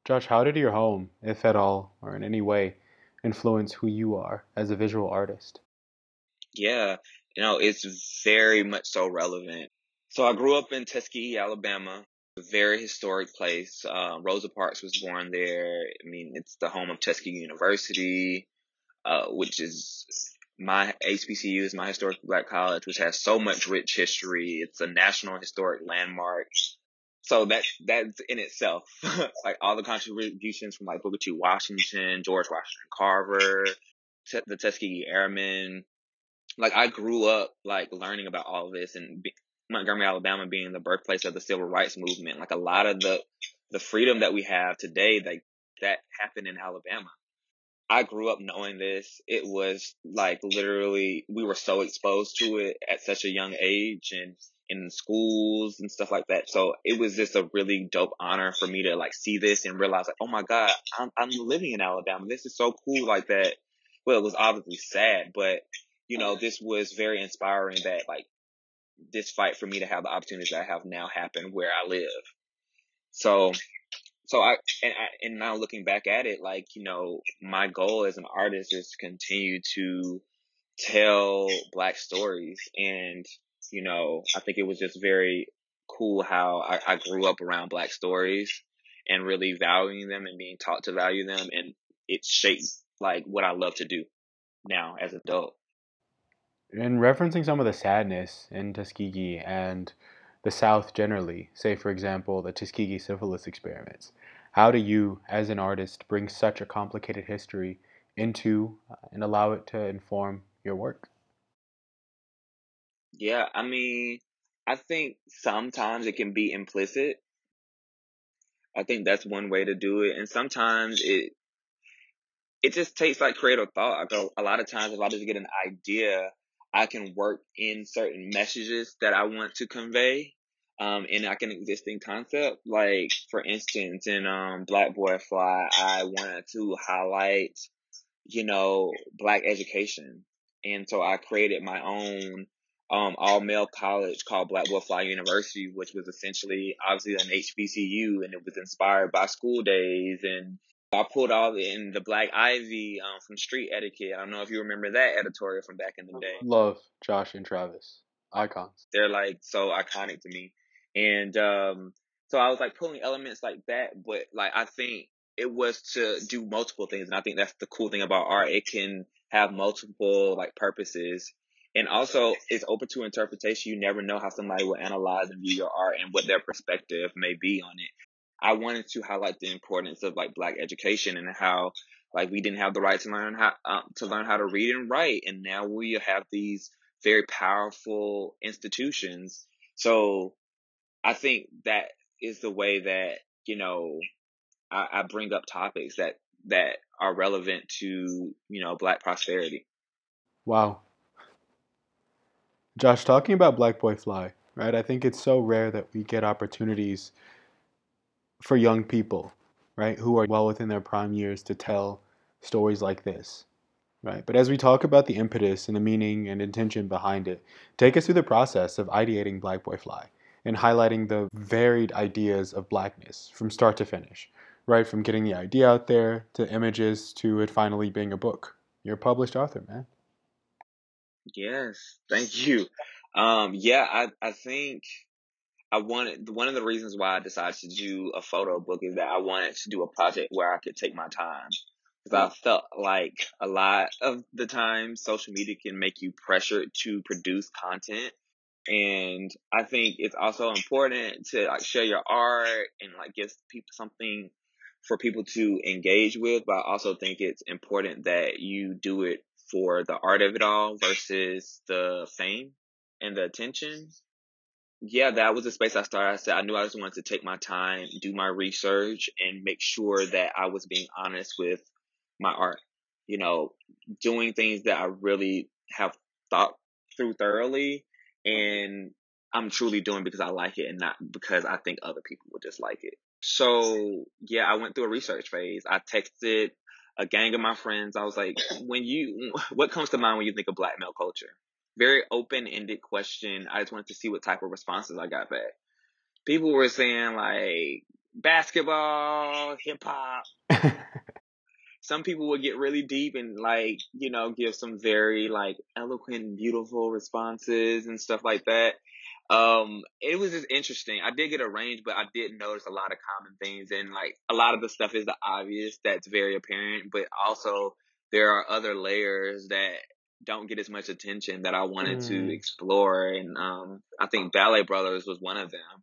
Josh, how did your home, if at all, or in any way, influence who you are as a visual artist? Yeah, it's very much so relevant. So I grew up in Tuskegee, Alabama, a very historic place. Rosa Parks was born there. I mean, it's the home of Tuskegee University, which is my HBCU is my historic black college, which has so much rich history. It's a national historic landmark. So that's in itself, like all the contributions from like Booker T. Washington, George Washington Carver, the Tuskegee Airmen, like I grew up like learning about all of this and Montgomery, Alabama being the birthplace of the civil rights movement. Like a lot of the freedom that we have today, like that happened in Alabama. I grew up knowing this. It was like literally we were so exposed to it at such a young age and in schools and stuff like that. So it was just a really dope honor for me to like see this and realize like, oh my God, I'm living in Alabama. This is so cool like that. Well, it was obviously sad, but this was very inspiring that like this fight for me to have the opportunities that I have now happen where I live. So and now looking back at it, like, my goal as an artist is to continue to tell black stories. And, I think it was just very cool how I grew up around black stories and really valuing them and being taught to value them. And it shaped like what I love to do now as an adult. In referencing some of the sadness in Tuskegee and the South generally, say for example the Tuskegee syphilis experiments, how do you, as an artist, bring such a complicated history into and allow it to inform your work? Yeah. I mean, I think sometimes it can be implicit. I think that's one way to do it. And sometimes it just takes like creative thought. I go a lot of times if I just get an idea, I can work in certain messages that I want to convey, in like an existing concept. Like for instance, in Black Boy Fly, I wanted to highlight, black education, and so I created my own all male college called Black Boy Fly University, which was essentially obviously an HBCU, and it was inspired by school days. And I pulled all in the Black Ivy from Street Etiquette. I don't know if you remember that editorial from back in the day. Love Josh and Travis, icons. They're like so iconic to me. And so I was like pulling elements like that, but like I think it was to do multiple things. And I think that's the cool thing about art. It can have multiple like purposes. And also it's open to interpretation. You never know how somebody will analyze and view your art and what their perspective may be on it. I wanted to highlight the importance of like black education and how like we didn't have the right to learn how to read and write, and now we have these very powerful institutions. So I think that is the way that, I bring up topics that are relevant to, black prosperity. Wow. Josh, talking about Black Boy Fly, right? I think it's so rare that we get opportunities for young people, right, who are well within their prime years to tell stories like this, right? But as we talk about the impetus and the meaning and intention behind it, take us through the process of ideating Black Boy Fly and highlighting the varied ideas of blackness from start to finish, right? From getting the idea out there to images to it finally being a book. You're a published author, man. Yes. Thank you. Yeah, I think I wanted, one of the reasons why I decided to do a photo book is that I wanted to do a project where I could take my time. Because I felt like a lot of the time social media can make you pressured to produce content. And I think it's also important to like share your art and like give people something for people to engage with. But I also think it's important that you do it for the art of it all versus the fame and the attention. Yeah, that was the space I started. I said I knew I just wanted to take my time, do my research, and make sure that I was being honest with my art. You know, doing things that I really have thought through thoroughly, and I'm truly doing because I like it and not because I think other people would just like it. So yeah, I went through a research phase. I texted a gang of my friends. I was like, what comes to mind when you think of black male culture? Very open-ended question. I just wanted to see what type of responses I got back. People were saying like basketball, hip hop. Some people would get really deep and like, give some very like eloquent, beautiful responses and stuff like that. It was just interesting. I did get a range, but I did notice a lot of common things, and like a lot of the stuff is the obvious that's very apparent, but also there are other layers that don't get as much attention that I wanted to Mm, explore, and I think Ballet Brothers was one of them.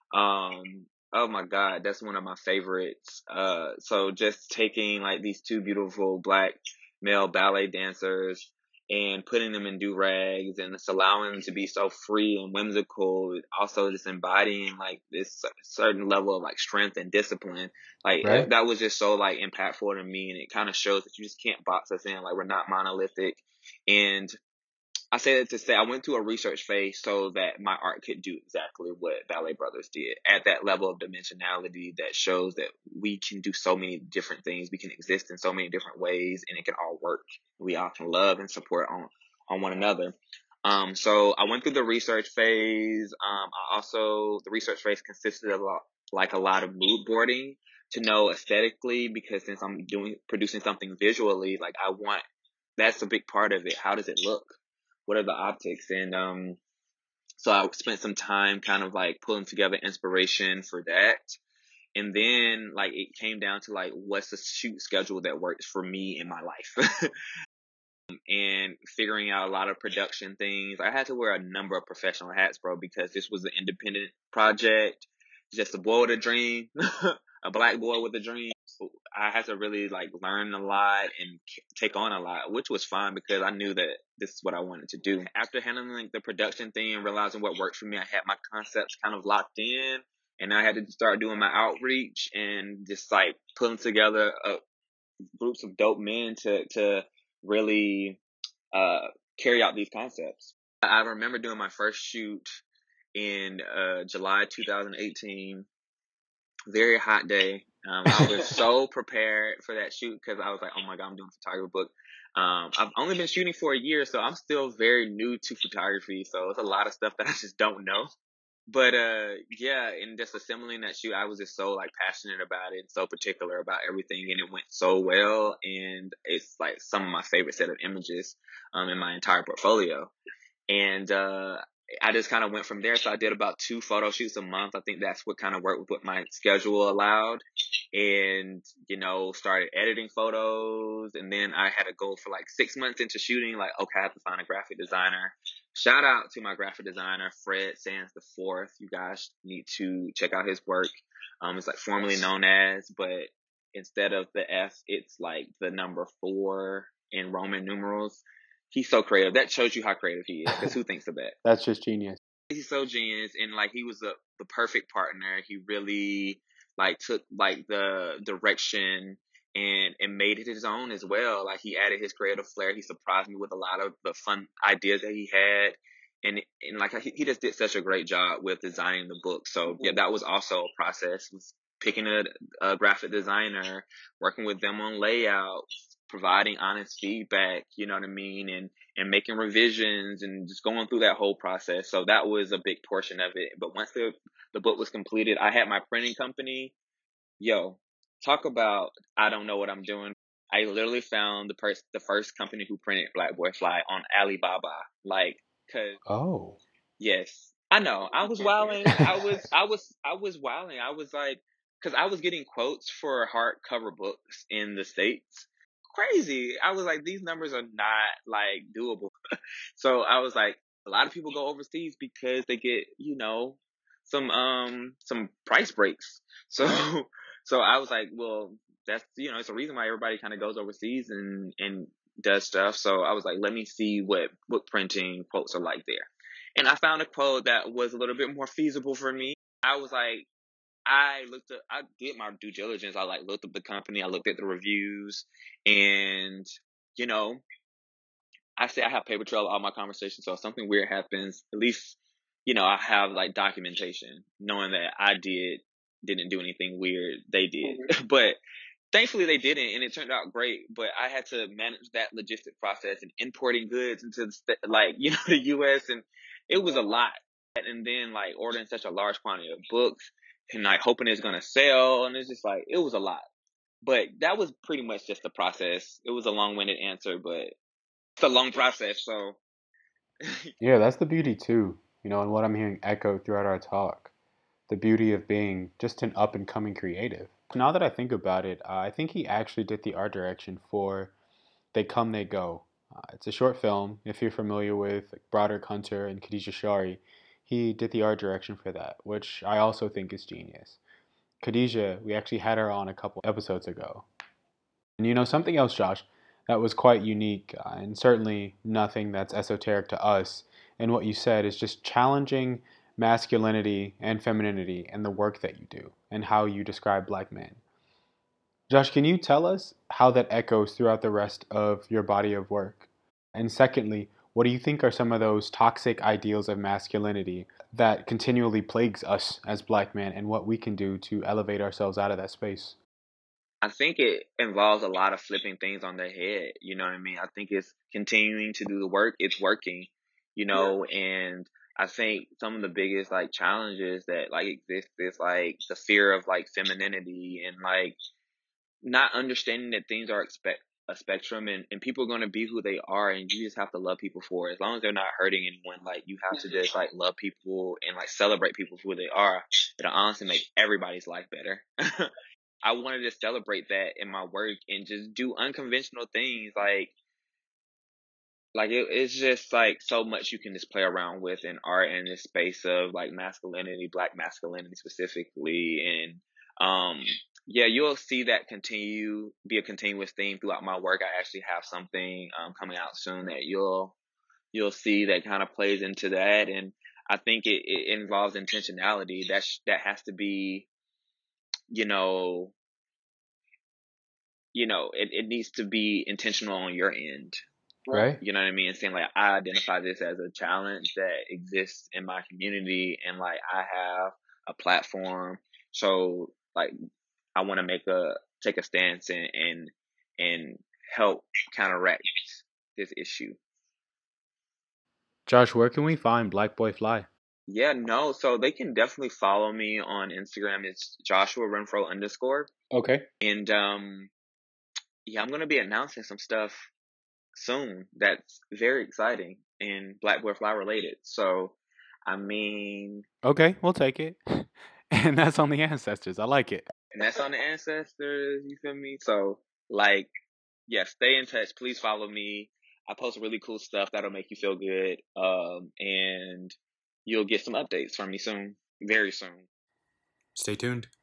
Oh my God, that's one of my favorites. So just taking like these two beautiful black male ballet dancers and putting them in do-rags and just allowing them to be so free and whimsical, also just embodying like this certain level of like strength and discipline. Like right? that was just so like impactful to me, and it kind of shows that you just can't box us in. Like we're not monolithic. And I say that to say I went through a research phase so that my art could do exactly what Ballet Brothers did at that level of dimensionality that shows that we can do so many different things. We can exist in so many different ways, and it can all work. We all can love and support on one another. So I went through the research phase. The research phase consisted of like a lot of mood boarding to know aesthetically, because since I'm producing something visually, like that's a big part of it. How does it look? What are the optics? And so I spent some time kind of like pulling together inspiration for that. And then like it came down to like what's the shoot schedule that works for me in my life. And figuring out a lot of production things. I had to wear a number of professional hats, bro, because this was an independent project. Just a boy with a dream, a black boy with a dream. So I had to really like learn a lot and take on a lot, which was fine because I knew that this is what I wanted to do. After handling the production thing and realizing what worked for me, I had my concepts kind of locked in, and I had to start doing my outreach and just like putting together groups of dope men to really uh, carry out these concepts. I remember doing my first shoot in July 2018. Very hot day. I was so prepared for that shoot because I was like, oh my God, I'm doing a photography book. I've only been shooting for a year, so I'm still very new to photography. So it's a lot of stuff that I just don't know. But yeah, and just assembling that shoot, I was just so like passionate about it, so particular about everything, and it went so well. And it's like some of my favorite set of images in my entire portfolio. And I just kind of went from there. So I did about 2 photo shoots a month. I think that's what kind of worked with what my schedule allowed. And, started editing photos. And then I had to go for like 6 months into shooting, like, okay, I have to find a graphic designer. Shout out to my graphic designer, Fred Sands the Fourth. You guys need to check out his work. It's like formerly known as, but instead of the F, it's like the number 4 in Roman numerals. He's so creative. That shows you how creative he is. Because who thinks of that? That's just genius. He's so genius, and like he was the perfect partner. He really like took like the direction and made it his own as well. Like he added his creative flair. He surprised me with a lot of the fun ideas that he had, and like he just did such a great job with designing the book. So yeah, that was also a process. Was picking a graphic designer, working with them on layout, providing honest feedback, you know what I mean, and making revisions and just going through that whole process. So that was a big portion of it. But once the book was completed, I had my printing company. Yo, talk about I don't know what I'm doing. I literally found the first company who printed Black Boy Fly on Alibaba. Like, cause Oh. yes, I know I was wilding. I was wilding. I was like, cause I was getting quotes for hardcover books in the States. Crazy. I was like, these numbers are not like doable. So I was like, a lot of people go overseas because they get, some price breaks. So so I was like, well, that's it's a reason why everybody kind of goes overseas and does stuff. So I was like, let me see what book printing quotes are like there. And I found a quote that was a little bit more feasible for me. I was like, I did my due diligence. I like looked up the company, I looked at the reviews, and you know, I say I have paper trail of all my conversations. So if something weird happens, at least, I have like documentation knowing that didn't do anything weird. They did. But thankfully they didn't, and it turned out great. But I had to manage that logistic process and importing goods into the US, and it was a lot. And then like ordering such a large quantity of books, and like hoping it's gonna sell, and it's just like it was a lot. But that was pretty much just the process. It was a long-winded answer, but it's a long process. So Yeah, that's the beauty too, and what I'm hearing echoed throughout our talk. The beauty of being just an up and coming creative. Now that I think about it, I think he actually did the art direction for They Come, They Go. It's a short film. If you're familiar with Broderick Hunter and Khadijah Shari, he did the art direction for that, which I also think is genius. Khadijah, we actually had her on a couple episodes ago. And something else, Josh, that was quite unique, and certainly nothing that's esoteric to us, and what you said is just challenging masculinity and femininity and the work that you do and how you describe black men. Josh, can you tell us how that echoes throughout the rest of your body of work? And secondly, what do you think are some of those toxic ideals of masculinity that continually plagues us as black men and what we can do to elevate ourselves out of that space? I think it involves a lot of flipping things on their head. You know what I mean? I think it's continuing to do the work. It's working, and I think some of the biggest like challenges that like exist is like the fear of like femininity and like not understanding that things are a spectrum, and people are going to be who they are, and you just have to love people for it. As long as they're not hurting anyone, like you have to just like love people and like celebrate people for who they are. It'll honestly make everybody's life better. I wanted to celebrate that in my work and just do unconventional things it's just like so much you can just play around with in art and this space of like masculinity, black masculinity specifically. And yeah, you'll see that be a continuous theme throughout my work. I actually have something coming out soon that you'll see that kind of plays into that. And I think it involves intentionality. That has to be, you know, it needs to be intentional on your end. Right? You know what I mean? Saying like I identify this as a challenge that exists in my community, and like I have a platform, so like I want to take a stance and help counteract this issue. Josh, where can we find Black Boy Fly? Yeah, no, so they can definitely follow me on Instagram. It's Joshua Renfro _ Okay. and yeah, I'm gonna be announcing some stuff soon that's very exciting and Black Boy Fly related. So, I mean, Okay, we'll take it. And that's on the ancestors. I like it. and that's on the ancestors, you feel me? So, like, yeah, stay in touch. Please follow me. I post really cool stuff that'll make you feel good. And you'll get some updates from me soon, very soon. Stay tuned.